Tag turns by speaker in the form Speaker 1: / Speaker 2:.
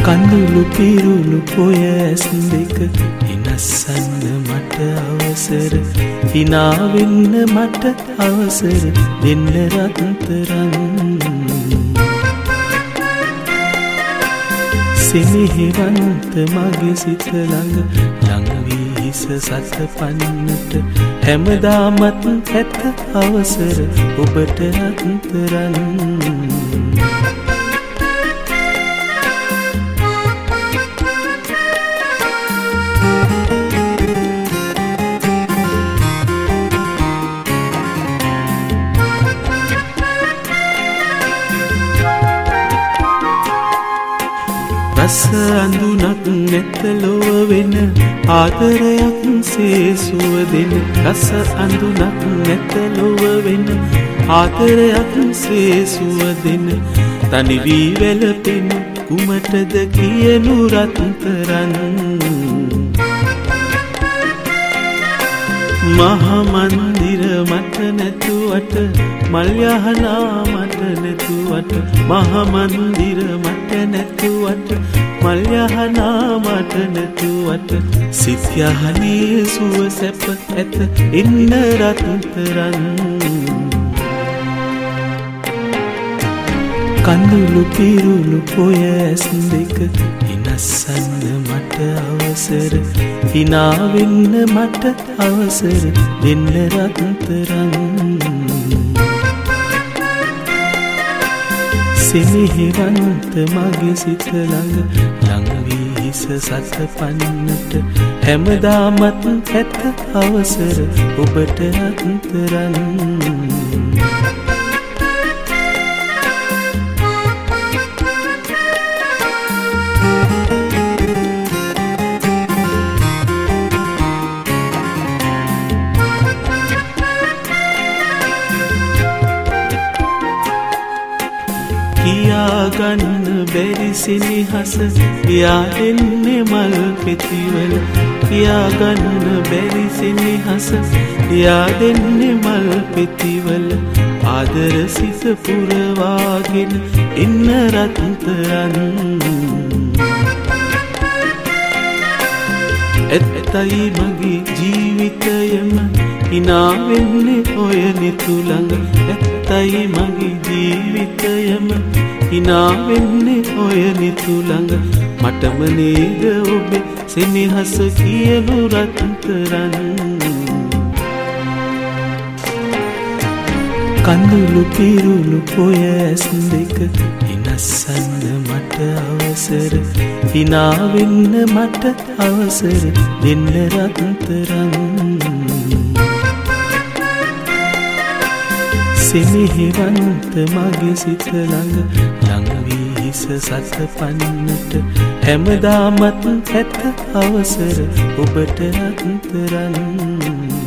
Speaker 1: කඳුළු පිරුණු පොය ඇස් දෙක ඉනස්සන්න මට අවසර hina වෙන්න මට අවසර දෙන්න රත්තරන් සෙනෙහවන්ත මගේ සිත ළඟ වී හිස සත පන්නට හැමදාමත් ඇත අවසර ඔබට රත්තරන් රස අඳුනක් නැත ලොව වෙන ආදරයක් සේසුව දෙන රස අඳුනක් නැත ලොව වෙන ආදරයක් සේසුව දෙන තනි වී වැළපෙන කුමටද කියනු රත්තරන් මහා මන්දිර මට නැතුවට මල් යහනා මට නැතුවට මහා මන්දිර මට නැතුවට මල් යහනා මට නැතුවට සිත යහනේ සුව සැප ඇත ඉන්න රත්තරන් කඳුළු පිරුණු පොය ඇස් දෙක ඉනස්සන්න මට අවසර hina වෙන්න මට අවසර දෙන්න රත්තරන් සෙනෙහවන්ත මගේ සිත ළඟ වී හිස සත පන්නට හැමදාමත් ඇත අවසර ඔබට රත්තරන් කියාගන්න බැරි සෙනෙහස යාදෙන්නේ මල් පෙතිවල කියාගන්න බැරි සෙනෙහස යාදෙන්නේ මල් පෙතිවල ආදර සිත පුරවාගෙන ඉන්න රත්තරන් ඇත්තයි මගේ ජීවිතයම hina වෙන්නේ ඔය නිතු ළඟ ඇත්තයි මගේ ජීවිතයම hina වෙන්නේ ඔය නිතු ළඟ මටම නේද ඔබේ සෙනෙහස කියනු රත්තරන් කඳුළු පිරුණු පොය ඇස් දෙක ඉනස්සන්න මට අවසර hina වෙන්න මට අවසර දෙන්න රත්තරන් සෙනෙහවන්ත මගේ සිත ළඟ වී හිස සත පන්නට හැමදාමත් ඇත අවසර ඔබට රත්තරන්